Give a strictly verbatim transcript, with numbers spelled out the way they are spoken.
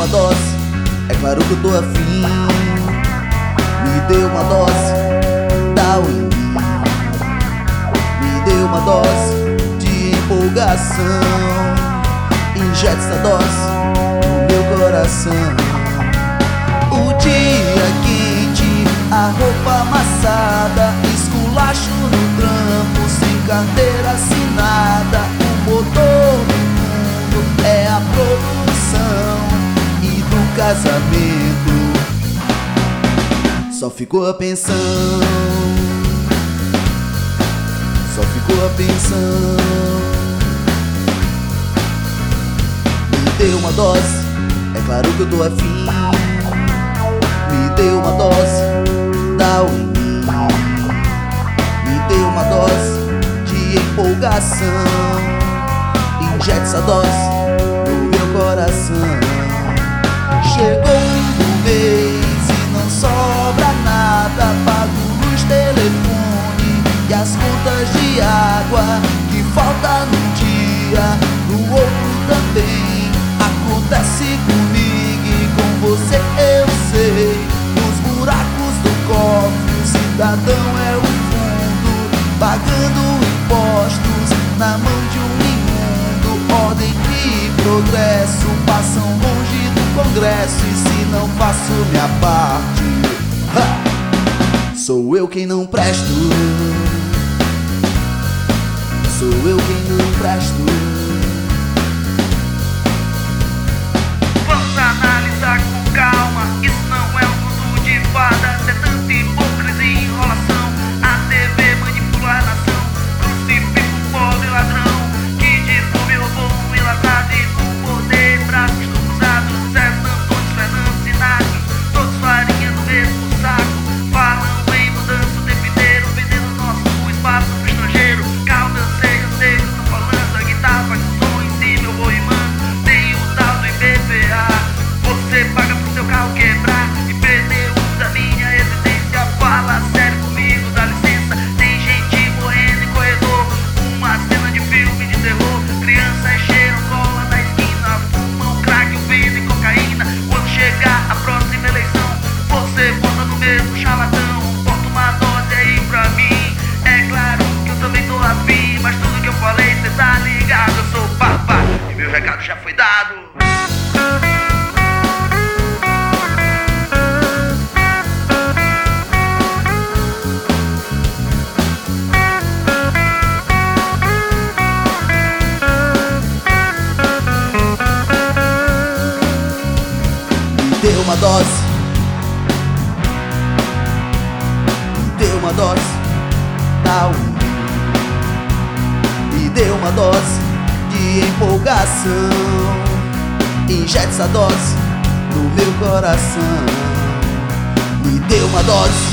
uma dose, é claro que eu tô afim. Me dê uma dose, dá o em mim. Me dê uma dose de empolgação. Injeta essa dose no meu coração. O dia quente, a roupa amassada, esculacho no trampo, sem carteira assinada. O motor do mundo é a produção, e do casamento só ficou a pensão. Só ficou a pensão. Me dê uma dose, é claro que eu tô afim. Me dê uma dose, dá o em mim. Me dê uma dose de empolgação. Injeta essa dose no meu coração. Chegou o fim do mês e não sobra nada. Pago luz, telefone e as contas de água que falta num dia, no outro também. Acontece comigo e com você eu sei. Nos buracos do cofre o cidadão é o fundo, pagando impostos na mão de um imundo. Ordem e progresso passam longe do Congresso, e se não faço minha parte, ha! Sou eu quem não presto. Sou eu quem não presto. Vamos analisar com calma, isso não é um conto de fadas. É tanta hipocrisia e enrolação, a T V manipula a nação. Crucifica o pobre ladrão, que de fome roubou um enlatado. E com poder, braços cruzados, Zé Santos, Fernando Sinatra, todos farinha no mesmo saco. Falam em mudança o tempo inteiro, vendendo nosso espaço pro estrangeiro. Calma, eu sei, eu sei que eu tô falando. A guitarra faz um som em cima, eu vou rimando. Tem o tal do I P V A, você paga pro seu carro quebrar. I P T U da minha residência, fala sério comigo, dá licença. Tem gente morrendo em corredor, uma cena de filme de terror. Crianças cheiram cola na esquina, fumam crack, ouvindo e cocaína. Quando chegar a próxima eleição, você vota no mesmo charlatão. Bota uma dose aí pra mim, é claro que eu também tô afim. Mas tudo que eu falei cê tá ligado, eu sou o Papa e meu recado já foi dado. Me dê uma dose, me dê uma dose, dá o em mim. Me dê uma dose de empolgação. Injeta essa dose no meu coração. Me dê uma dose,